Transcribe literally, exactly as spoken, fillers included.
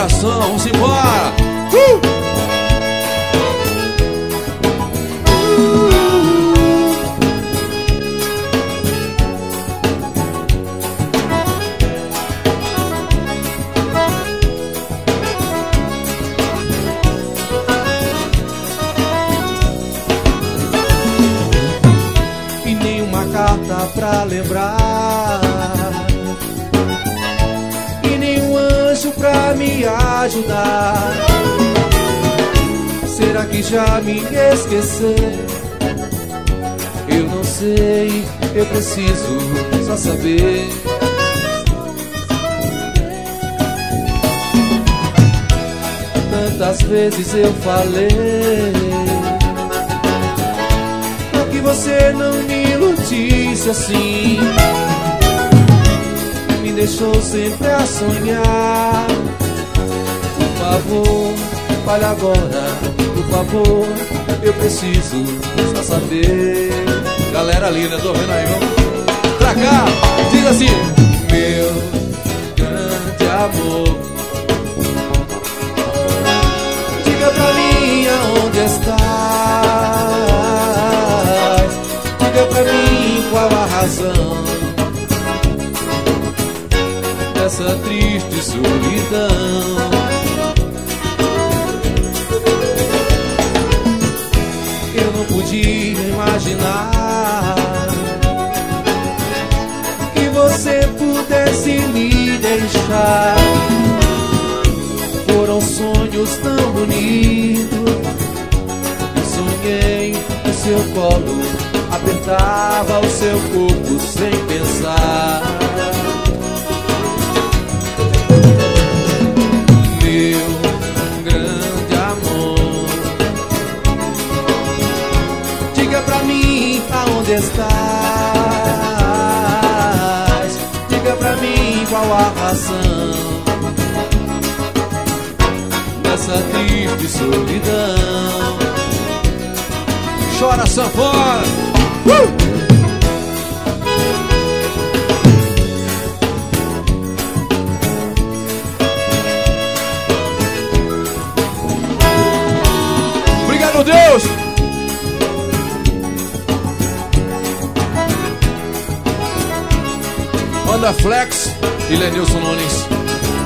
coração, vamos embora. Uh! E nenhuma carta pra lembrar, e nenhum anjo pra me ajudar. Será que já me esqueceu? Eu não sei, eu preciso só saber. Tantas vezes eu falei, por que você não me iludisse assim? Me deixou sempre a sonhar. Por favor, fale agora. Por favor, eu preciso só saber. Galera linda, tô vendo aí, vamos pra cá. Diz assim: meu grande amor, diga pra mim aonde estás. Diga pra mim qual a razão dessa triste solidão. Eu não podia imaginar que você pudesse me deixar. Foram sonhos tão bonitos, eu sonhei no seu colo, apertava o seu corpo sem pensar. Meu grande amor, diga pra mim aonde estás. Diga pra mim qual a razão dessa triste solidão. chora sanfona. Uh! Obrigado, Deus! Banda Flex e Lenilson Nunes.